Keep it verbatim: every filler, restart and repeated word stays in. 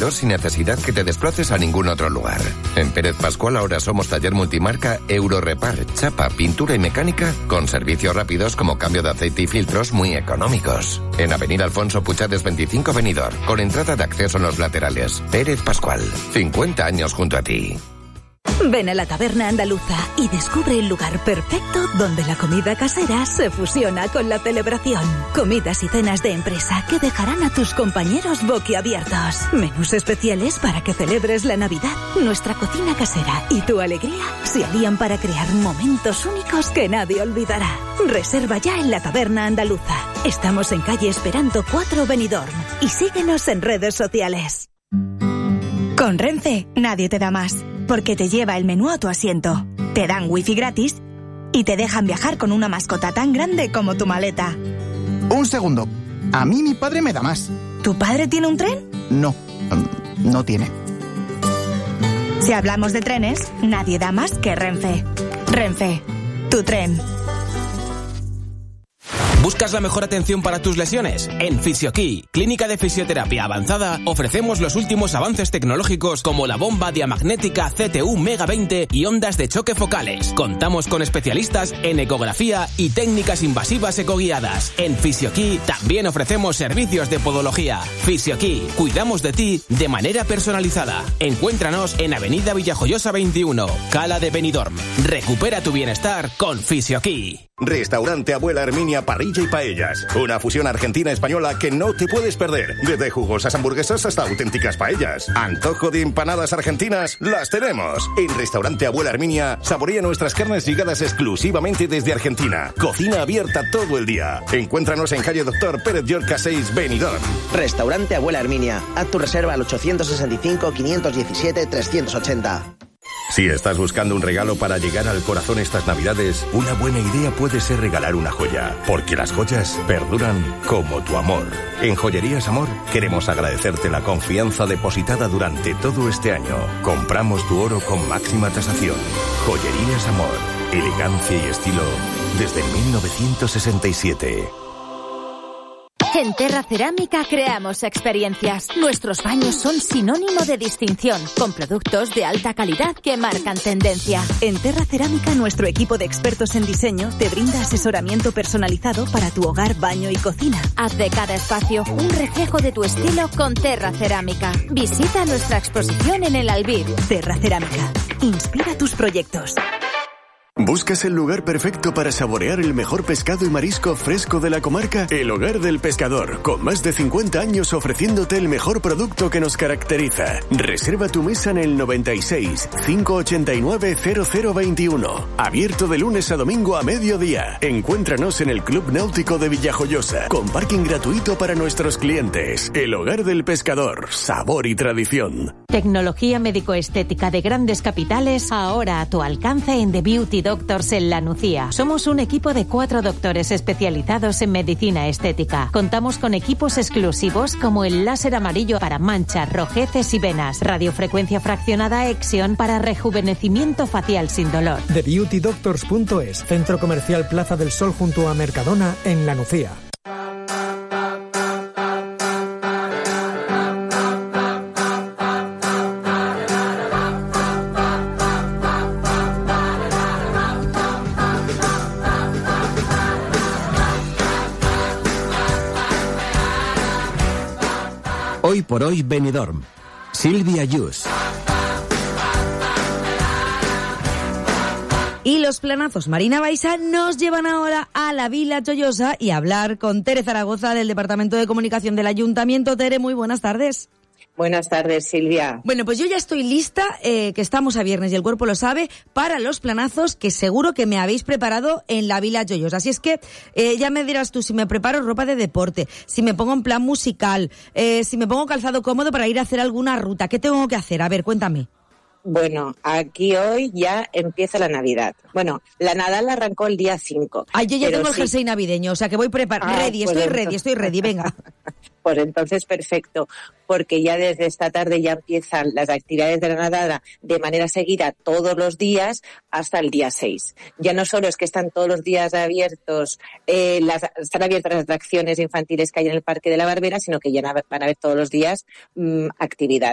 venidor sin necesidad que te desplaces a ningún otro lugar. En Pérez Pascual ahora somos taller multimarca Eurorepar, chapa, pintura y mecánica con servicios rápidos como cambio de aceite y filtros muy económicos. En Avenida Alfonso Puchades veinticinco Benidorm, con entrada de acceso en los laterales. Pérez Pascual, cincuenta años junto a ti. Ven a la Taberna Andaluza y descubre el lugar perfecto donde la comida casera se fusiona con la celebración. Comidas y cenas de empresa que dejarán a tus compañeros boquiabiertos. Menús especiales para que celebres la Navidad. Nuestra cocina casera y tu alegría se alían para crear momentos únicos que nadie olvidará. Reserva ya en la Taberna Andaluza. Estamos en calle Esperanto cuatro Benidorm y síguenos en redes sociales. Con Renfe, nadie te da más, porque te lleva el menú a tu asiento, te dan wifi gratis y te dejan viajar con una mascota tan grande como tu maleta. Un segundo, a mí mi padre me da más. ¿Tu padre tiene un tren? No, no tiene. Si hablamos de trenes, nadie da más que Renfe. Renfe, tu tren. ¿Buscas la mejor atención para tus lesiones? En FisioKey, clínica de fisioterapia avanzada, ofrecemos los últimos avances tecnológicos como la bomba diamagnética C T U Mega veinte y ondas de choque focales. Contamos con especialistas en ecografía y técnicas invasivas ecoguiadas. En FisioKey también ofrecemos servicios de podología. FisioKey, cuidamos de ti de manera personalizada. Encuéntranos en Avenida Villajoyosa veintiuno, Cala de Benidorm. Recupera tu bienestar con FisioKey. Restaurante Abuela Herminia Parrilla y Paellas. Una fusión argentina-española que no te puedes perder. Desde jugosas hamburguesas hasta auténticas paellas. Antojo de empanadas argentinas, las tenemos. En Restaurante Abuela Herminia, saborea nuestras carnes llegadas exclusivamente desde Argentina. Cocina abierta todo el día. Encuéntranos en calle Doctor Pérez Llorca seis, Benidorm. Restaurante Abuela Herminia. Haz tu reserva al ochocientos sesenta y cinco, quinientos diecisiete, trescientos ochenta. Si estás buscando un regalo para llegar al corazón estas Navidades, una buena idea puede ser regalar una joya, porque las joyas perduran como tu amor. En Joyerías Amor queremos agradecerte la confianza depositada durante todo este año. Compramos tu oro con máxima tasación. Joyerías Amor, elegancia y estilo desde mil novecientos sesenta y siete. En Terra Cerámica creamos experiencias. Nuestros baños son sinónimo de distinción, con productos de alta calidad que marcan tendencia. En Terra Cerámica, nuestro equipo de expertos en diseño te brinda asesoramiento personalizado para tu hogar, baño y cocina. Haz de cada espacio un reflejo de tu estilo con Terra Cerámica. Visita nuestra exposición en el Albir. Terra Cerámica. Inspira tus proyectos. ¿Buscas el lugar perfecto para saborear el mejor pescado y marisco fresco de la comarca? El Hogar del Pescador, con más de cincuenta años ofreciéndote el mejor producto que nos caracteriza. Reserva tu mesa en el noventa y seis, cinco ochenta y nueve, cero cero veintiuno. Abierto de lunes a domingo a mediodía. Encuéntranos en el Club Náutico de Villajoyosa, con parking gratuito para nuestros clientes. El Hogar del Pescador, sabor y tradición. Tecnología médico-estética de grandes capitales, ahora a tu alcance en The Beauty Doctors en La Nucía. Somos un equipo de cuatro doctores especializados en medicina estética. Contamos con equipos exclusivos como el láser amarillo para manchas, rojeces y venas, radiofrecuencia fraccionada Exion para rejuvenecimiento facial sin dolor. The Beauty Doctors punto es, Centro Comercial Plaza del Sol junto a Mercadona en La Nucía. Hoy por hoy Benidorm. Silvia Yus. Y los planazos Marina Baixa nos llevan ahora a la Vila Joyosa y a hablar con Tere Zaragoza del Departamento de Comunicación del Ayuntamiento. Tere, muy buenas tardes. Buenas tardes, Silvia. Bueno, pues yo ya estoy lista, eh, que estamos a viernes y el cuerpo lo sabe, para los planazos que seguro que me habéis preparado en la Vila Joyosa. Así es que eh, ya me dirás tú si me preparo ropa de deporte, si me pongo en plan musical, eh, si me pongo calzado cómodo para ir a hacer alguna ruta. ¿Qué tengo que hacer? A ver, cuéntame. Bueno, aquí hoy ya empieza la Navidad. Bueno, la Nadal arrancó el día cinco. Ay, yo ya tengo el sí. jersey navideño, o sea que voy preparada. Ah, ready, pues estoy entonces... ready, estoy ready, venga. Pues entonces perfecto, porque ya desde esta tarde ya empiezan las actividades de la nadada de manera seguida todos los días hasta el día seis. Ya no solo es que están todos los días abiertos, eh, las, están abiertas las atracciones infantiles que hay en el Parque de la Barbera, sino que ya van a haber todos los días mmm, actividad.